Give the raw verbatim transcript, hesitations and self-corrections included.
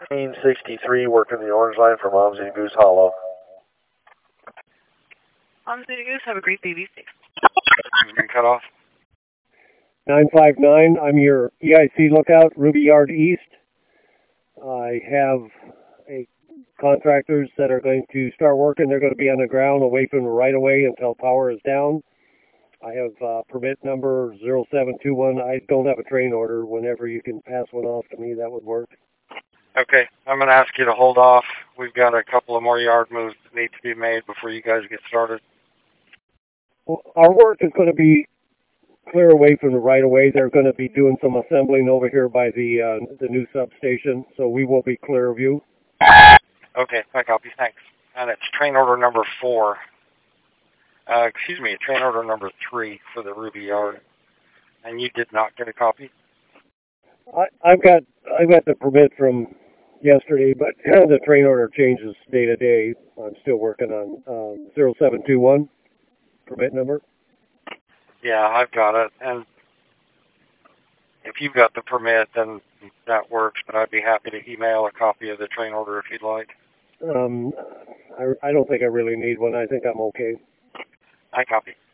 fifteen sixty-three, working the orange line from Mom City Goose Hollow. Mom City Goose, have a great baby. You've been cut off. nine five nine, I'm your E I C lookout, Ruby Yard East. I have a contractors that are going to start working. They're going to be on the ground away from the right-of-way until power is down. I have uh, permit number zero seven two one. I don't have a train order. Whenever you can pass one off to me, that would work. Okay, I'm going to ask you to hold off. We've got a couple of more yard moves that need to be made before you guys get started. Well, our work is going to be clear away from the right-of-way. They're going to be doing some assembling over here by the uh, the new substation, so we will be clear of you. Okay, I copy. Thanks. And it's train order number four. Uh, excuse me, train order number three for the Ruby Yard. And you did not get a copy? I, I've got I've got the permit from yesterday, but the train order changes day to day. I'm still working on um, zero seven two one permit number. Yeah, I've got it. And if you've got the permit, then that works, but I'd be happy to email a copy of the train order if you'd like. Um, I, I don't think I really need one. I think I'm okay. I copy.